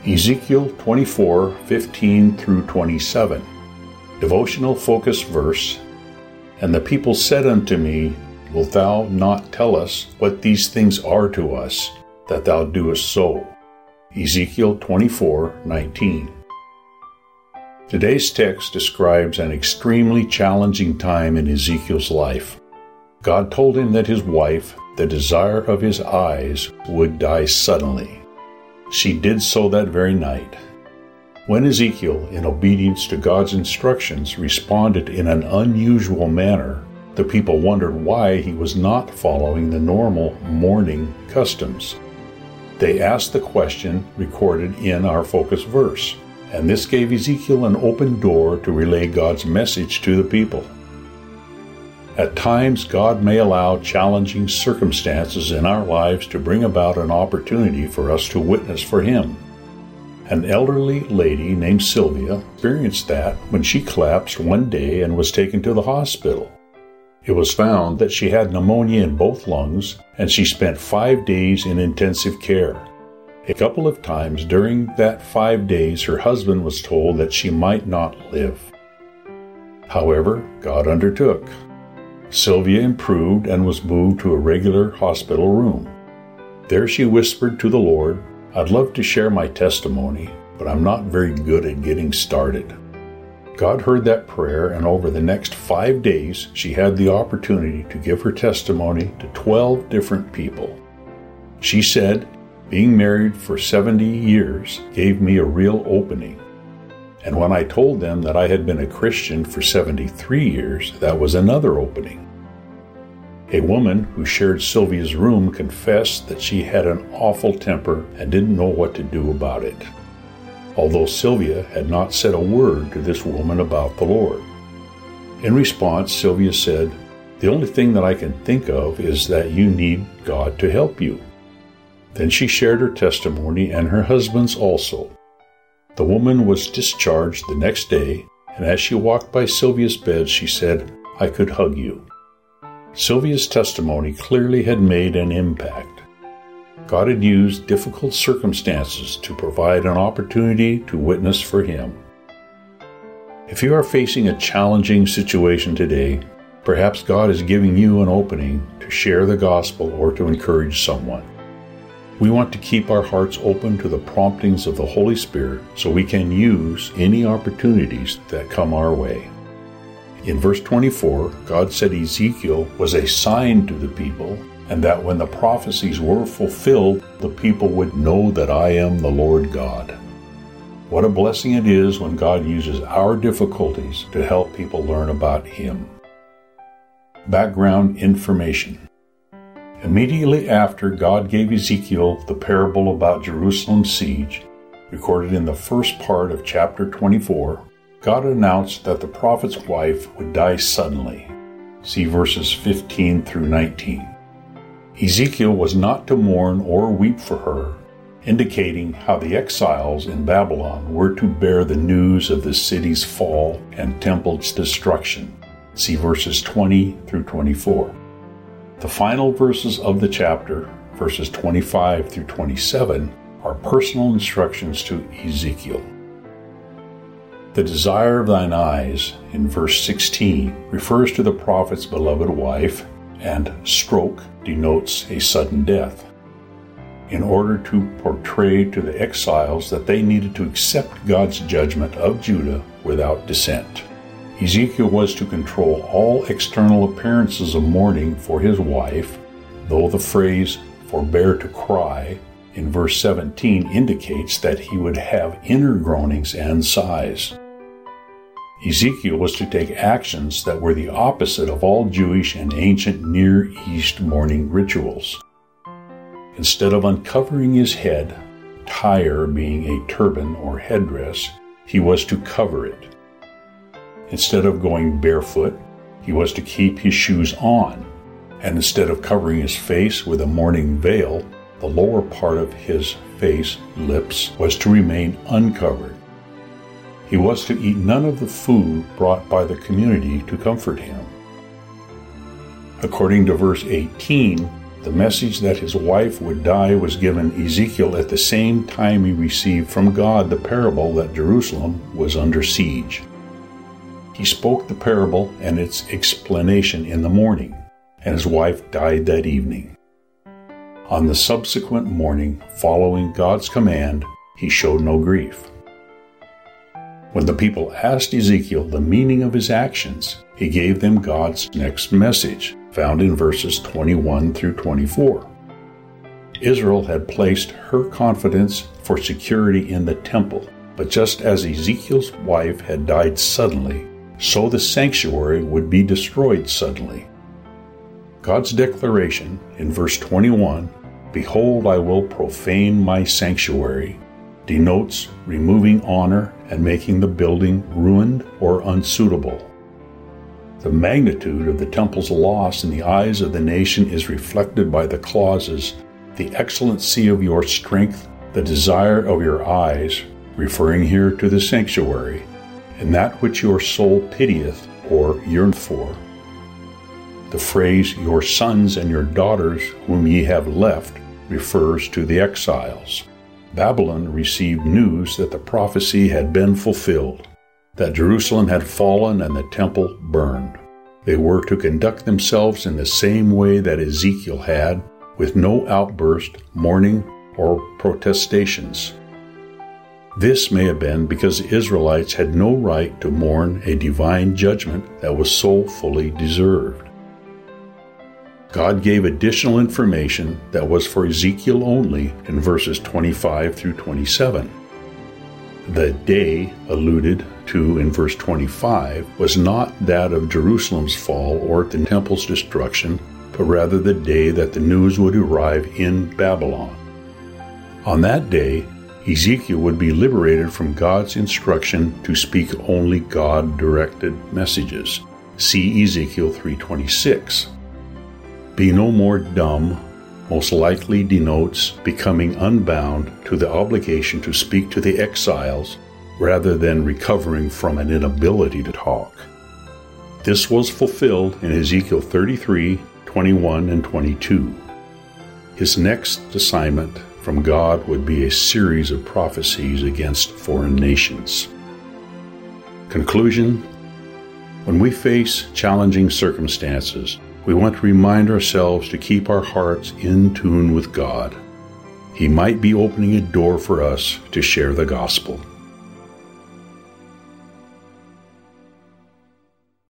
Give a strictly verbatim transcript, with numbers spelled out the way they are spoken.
Ezekiel twenty-four, fifteen through twenty-seven. Devotional focus verse. And the people said unto me, Wilt thou not tell us what these things are to us, that thou doest so? Ezekiel twenty-four, nineteen. Today's text describes an extremely challenging time in Ezekiel's life. God told him that his wife, the desire of his eyes, would die suddenly. She did so that very night. When Ezekiel, in obedience to God's instructions, responded in an unusual manner, the people wondered why he was not following the normal mourning customs. They asked the question recorded in our focus verse, and this gave Ezekiel an open door to relay God's message to the people. At times, God may allow challenging circumstances in our lives to bring about an opportunity for us to witness for Him. An elderly lady named Sylvia experienced that when she collapsed one day and was taken to the hospital. It was found that she had pneumonia in both lungs, and she spent five days in intensive care. A couple of times during that five days, her husband was told that she might not live. However, God undertook. Sylvia improved and was moved to a regular hospital room. There she whispered to the Lord, I'd love to share my testimony, but I'm not very good at getting started. God heard that prayer, and over the next five days, she had the opportunity to give her testimony to twelve different people. She said, being married for seventy years gave me a real opening. And when I told them that I had been a Christian for seventy-three years, that was another opening. A woman who shared Sylvia's room confessed that she had an awful temper and didn't know what to do about it, although Sylvia had not said a word to this woman about the Lord. In response, Sylvia said, The only thing that I can think of is that you need God to help you. Then she shared her testimony and her husband's also. The woman was discharged the next day, and as she walked by Sylvia's bed, she said, I could hug you. Sylvia's testimony clearly had made an impact. God had used difficult circumstances to provide an opportunity to witness for Him. If you are facing a challenging situation today, perhaps God is giving you an opening to share the gospel or to encourage someone. We want to keep our hearts open to the promptings of the Holy Spirit so we can use any opportunities that come our way. In verse twenty-four, God said Ezekiel was a sign to the people, and that when the prophecies were fulfilled, the people would know that I am the Lord God. What a blessing it is when God uses our difficulties to help people learn about Him. Background information. Immediately after God gave Ezekiel the parable about Jerusalem's siege, recorded in the first part of chapter twenty-four, God announced that the prophet's wife would die suddenly. See verses fifteen through nineteen. Ezekiel was not to mourn or weep for her, indicating how the exiles in Babylon were to bear the news of the city's fall and temple's destruction. See verses twenty through twenty-four. The final verses of the chapter, verses twenty-five through twenty-seven, are personal instructions to Ezekiel. The desire of thine eyes, in verse sixteen, refers to the prophet's beloved wife, and stroke denotes a sudden death, in order to portray to the exiles that they needed to accept God's judgment of Judah without dissent. Ezekiel was to control all external appearances of mourning for his wife, though the phrase forbear to cry in verse seventeen indicates that he would have inner groanings and sighs. Ezekiel was to take actions that were the opposite of all Jewish and ancient Near East mourning rituals. Instead of uncovering his head, tire being a turban or headdress, he was to cover it. Instead of going barefoot, he was to keep his shoes on, and instead of covering his face with a mourning veil, the lower part of his face, lips, was to remain uncovered. He was to eat none of the food brought by the community to comfort him. According to verse eighteen, The message that his wife would die was given Ezekiel at the same time he received from God the parable that Jerusalem was under siege. He spoke the parable and its explanation in the morning, and his wife died that evening. On the subsequent morning, following God's command, he showed no grief. When the people asked Ezekiel the meaning of his actions, he gave them God's next message, found in verses twenty-one through twenty-four. Israel had placed her confidence for security in the temple, but just as Ezekiel's wife had died suddenly, so the sanctuary would be destroyed suddenly. God's declaration in verse twenty-one, "Behold, I will profane my sanctuary," denotes removing honor and making the building ruined or unsuitable. The magnitude of the temple's loss in the eyes of the nation is reflected by the clauses, "the excellency of your strength, the desire of your eyes," referring here to the sanctuary, "and that which your soul pitieth or yearneth for." The phrase, "your sons and your daughters whom ye have left," refers to the exiles. Babylon received news that the prophecy had been fulfilled, that Jerusalem had fallen and the temple burned. They were to conduct themselves in the same way that Ezekiel had, with no outburst, mourning, or protestations. This may have been because the Israelites had no right to mourn a divine judgment that was so fully deserved. God gave additional information that was for Ezekiel only in verses twenty-five through twenty-seven. The day alluded to in verse twenty-five was not that of Jerusalem's fall or the temple's destruction, but rather the day that the news would arrive in Babylon. On that day, Ezekiel would be liberated from God's instruction to speak only God-directed messages. See Ezekiel three twenty-six. Be no more dumb most likely denotes becoming unbound to the obligation to speak to the exiles rather than recovering from an inability to talk. This was fulfilled in Ezekiel thirty-three, twenty-one, and twenty-two. His next assignment from God would be a series of prophecies against foreign nations. Conclusion: when we face challenging circumstances, we want to remind ourselves to keep our hearts in tune with God. He might be opening a door for us to share the gospel.